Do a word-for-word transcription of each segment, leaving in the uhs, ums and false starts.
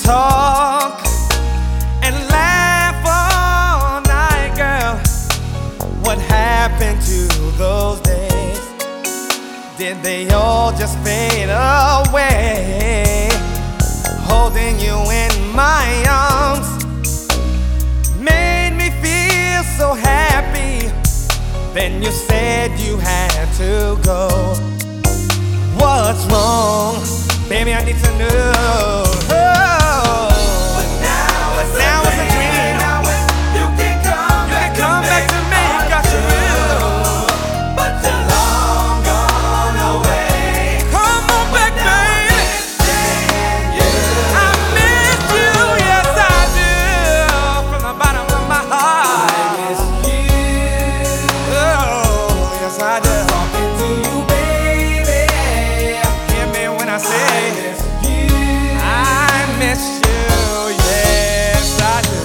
talk and laugh all night, girl. What happened to those days? Did they all just fade away? Holding you in my arms made me feel so happy. Then you said you had to go. What's wrong? Baby, I need to know. Oh. But now it's, now a, it's a dream. Now it's, you can come You back, can come to, back me. to me. Got you real. But you're long gone away. Come on back, Now baby. I'm missing you. I miss you, yes I do, from the bottom of my heart. I miss you. Oh, yes I do. Talking to you, baby. Hear me when I say I miss you. I miss you, yes I do.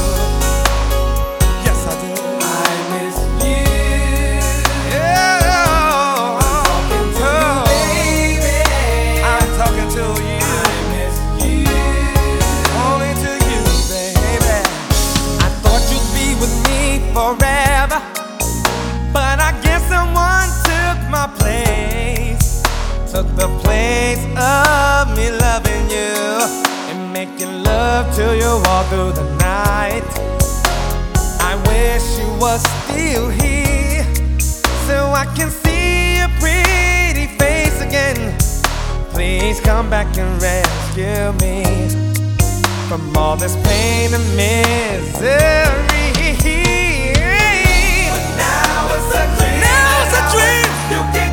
Yes I do. I miss you. Yeah. Talking to you, baby. I'm talking to you, I miss you. only to you, baby. I thought you'd be with me forever, but I guess someone took my place. Took the place of me loving you and making love to you all through the night. I wish you was still here so I can see your pretty face again. Please come back and rescue me from all this pain and misery. Now it's a dream. Now it's a dream. You can